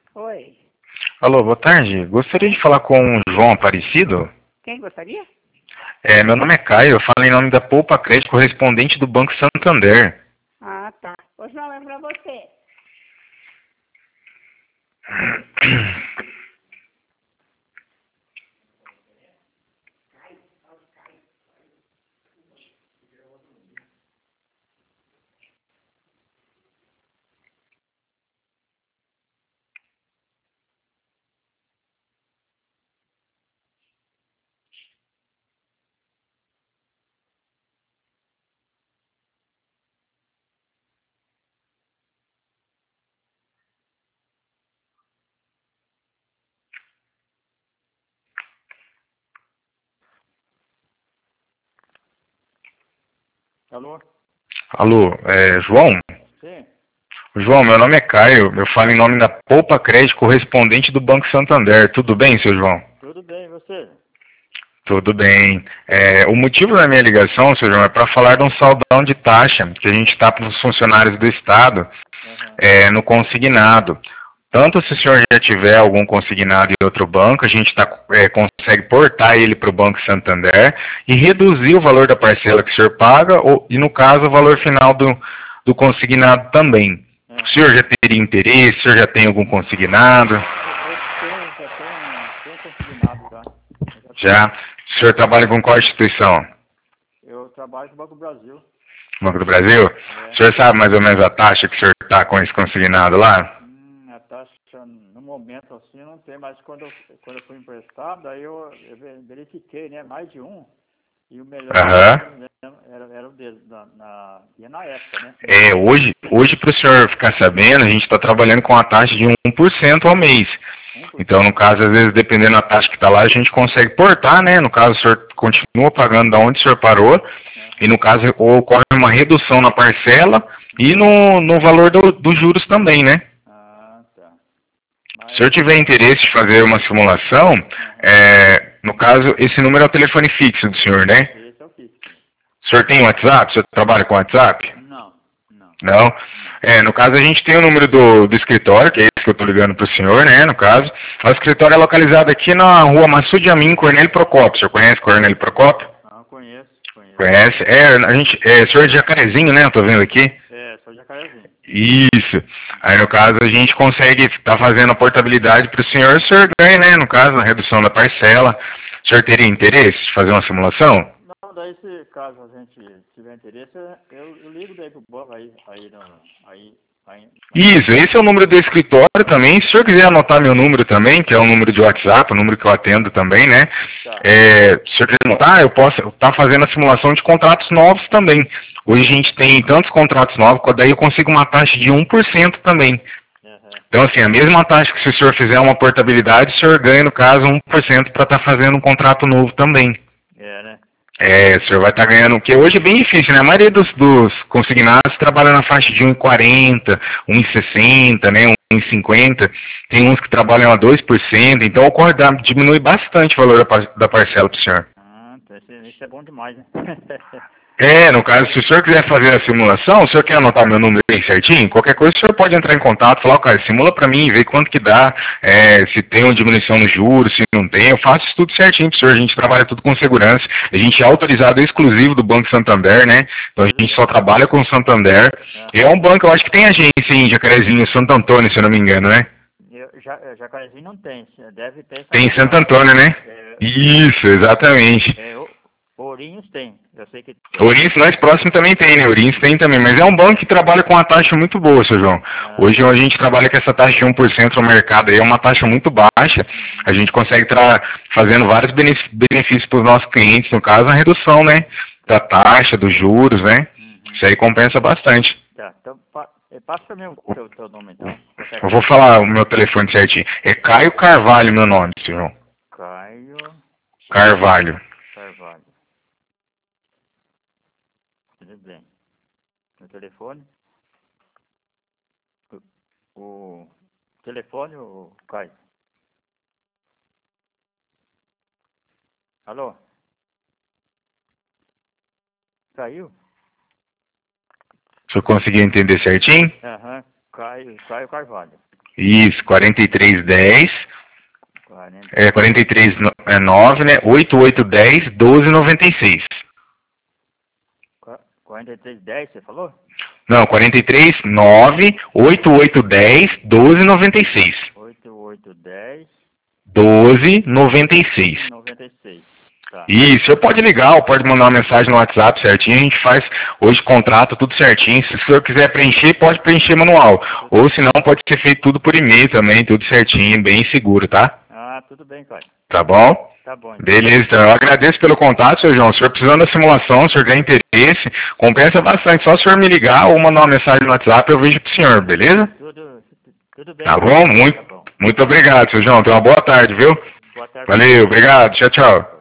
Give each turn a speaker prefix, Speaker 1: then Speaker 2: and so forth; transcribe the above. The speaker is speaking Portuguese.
Speaker 1: Oi.
Speaker 2: Alô, boa tarde. Gostaria de falar com o João Aparecido.
Speaker 1: Quem gostaria?
Speaker 2: Meu nome é Caio, eu falo em nome da Poupa Crédito, correspondente do Banco Santander.
Speaker 1: Ah, tá. Ô, João, é pra você.
Speaker 3: Alô?
Speaker 2: Alô, João?
Speaker 3: Sim,
Speaker 2: João, meu nome é Caio, eu falo em nome da Poupa Crédito, correspondente do Banco Santander. Tudo bem, seu João?
Speaker 3: tudo bem, e você?
Speaker 2: Tudo bem. O motivo da minha ligação, seu João, é para falar de um saldão de taxa que a gente está para os funcionários do Estado
Speaker 3: Aham.
Speaker 2: no consignado. Tanto se o senhor já tiver algum consignado em outro banco, a gente consegue portar ele para o Banco Santander e reduzir o valor da parcela que o senhor paga e, no caso, o valor final do consignado também. O
Speaker 3: Aham.
Speaker 2: senhor já teria interesse? O senhor já tem algum consignado?
Speaker 3: Já tenho consignado já. Eu já tenho.
Speaker 2: Já? O senhor trabalha com qual instituição?
Speaker 3: Eu trabalho com o Banco do Brasil.
Speaker 2: Banco do Brasil?
Speaker 3: É.
Speaker 2: O senhor sabe mais ou menos a taxa que o senhor está com esse consignado lá?
Speaker 3: A taxa no momento assim não tem, mas quando eu fui emprestado, aí eu verifiquei, né? Mais de um. E o melhor
Speaker 2: Aham.
Speaker 3: era o dele, na época, né?
Speaker 2: Hoje para o senhor ficar sabendo, a gente está trabalhando com a taxa de 1% ao mês. Então,
Speaker 3: 1%.
Speaker 2: no caso, às vezes, dependendo da taxa que está lá, a gente consegue portar, né? No caso, o senhor continua pagando da onde o senhor parou, e no caso, ocorre uma redução na parcela e no valor dos juros também, né?
Speaker 3: Ah, tá.
Speaker 2: Se o
Speaker 3: Mas,
Speaker 2: senhor tiver interesse de fazer uma simulação,
Speaker 3: aham.
Speaker 2: no caso, esse número é o telefone fixo do senhor, né?
Speaker 3: Esse é o fixo.
Speaker 2: O senhor tem WhatsApp? O senhor trabalha com WhatsApp?
Speaker 3: Não, não,
Speaker 2: Não?
Speaker 3: não.
Speaker 2: No caso, a gente tem o número do escritório, que é esse que eu estou ligando para o senhor, né, no caso. O escritório é localizado aqui na rua Massude Amin, Cornélio Procópio. O senhor conhece Cornélio Procópio?
Speaker 3: Ah, conheço.
Speaker 2: Conhece? O senhor é de Jacarezinho, né, eu tô vendo aqui.
Speaker 3: Sou Jacarezinho.
Speaker 2: Isso. Aí, no caso, a gente consegue estar fazendo a portabilidade para o senhor ganha, né, no caso, a redução da parcela. O senhor teria interesse de fazer uma simulação?
Speaker 3: Não, daí se caso a gente tiver interesse, eu ligo daí pro banco aí.
Speaker 2: Isso, esse é o número do escritório também. Se o senhor quiser anotar meu número também, que é o número de WhatsApp, o número que eu atendo também, né?
Speaker 3: Tá.
Speaker 2: Se o senhor quiser anotar, eu posso estar fazendo a simulação de contratos novos também. Hoje a gente tem tantos contratos novos, daí eu consigo uma taxa de 1% também.
Speaker 3: Uhum.
Speaker 2: Então, assim, a mesma taxa que se o senhor fizer uma portabilidade, o senhor ganha, no caso, 1% para estar fazendo um contrato novo também.
Speaker 3: Né?
Speaker 2: O senhor vai estar ganhando, porque hoje é bem difícil, né? A maioria dos consignados trabalha na faixa de 1,40, 1,60, né? 1,50. Tem uns que trabalham a 2%, então ocorre, diminui bastante o valor da parcela para o senhor.
Speaker 3: Ah, tá, isso é bom demais, né?
Speaker 2: No caso, se o senhor quiser fazer a simulação, o senhor quer anotar meu número aí certinho? Qualquer coisa, o senhor pode entrar em contato, falar, cara, simula para mim, ver quanto que dá, se tem uma diminuição no juros, se não tem, eu faço isso tudo certinho pro senhor, a gente trabalha tudo com segurança, a gente é autorizado exclusivo do Banco Santander, né? Então a gente só trabalha com o Santander, e é um banco, eu acho que tem agência em Jacarezinho, Santo Antônio, se eu não me engano, né?
Speaker 3: Jacarezinho não tem, deve ter
Speaker 2: Tem em Santo
Speaker 3: Antônio.
Speaker 2: Antônio, né? Isso, exatamente.
Speaker 3: Ourinhos tem, eu sei que tem.
Speaker 2: Ourinhos, mais próximo também tem, né? Ourinhos tem também, mas é um banco que trabalha com uma taxa muito boa, seu João. Hoje a gente trabalha com essa taxa de 1% no mercado, aí é uma taxa muito baixa. A gente consegue estar fazendo vários benefícios para os nossos clientes, no caso, a redução, né? Da taxa, dos juros, né? Isso aí compensa bastante.
Speaker 3: Tá, então passa para mim o teu nome, então.
Speaker 2: Eu vou falar o meu telefone certinho. É Caio Carvalho, meu nome, seu João.
Speaker 3: Caio
Speaker 2: Carvalho.
Speaker 3: Tudo bem. O telefone? O telefone, o Caio? Alô? Caiu?
Speaker 2: Se eu conseguir entender certinho?
Speaker 3: Aham, Caio Carvalho.
Speaker 2: Isso, 4310,
Speaker 3: 40,
Speaker 2: 439, né? 8810 1296.
Speaker 3: 4310, você falou?
Speaker 2: Não, 439 8810 1296.
Speaker 3: 8810
Speaker 2: 1296.
Speaker 3: 96. Tá.
Speaker 2: Isso, você pode ligar ou pode mandar uma mensagem no WhatsApp certinho, a gente faz hoje contrato tudo certinho. Se o senhor quiser preencher, pode preencher manual. Ou se não, pode ser feito tudo por e-mail também, tudo certinho, bem seguro, tá?
Speaker 3: Ah, tudo bem, pai.
Speaker 2: Tá bom?
Speaker 3: Tá bom. Então.
Speaker 2: Beleza, então eu agradeço pelo contato, senhor João. Se o senhor precisando da simulação, se o senhor tem interesse, compensa bastante. Só se o senhor me ligar ou mandar uma mensagem no WhatsApp, eu vejo pro senhor, beleza?
Speaker 3: Tudo bem.
Speaker 2: Tá bom?
Speaker 3: Tá bom.
Speaker 2: Muito obrigado, senhor João. Tenha uma boa tarde, viu?
Speaker 3: Boa tarde.
Speaker 2: Valeu, obrigado. Tchau, tchau.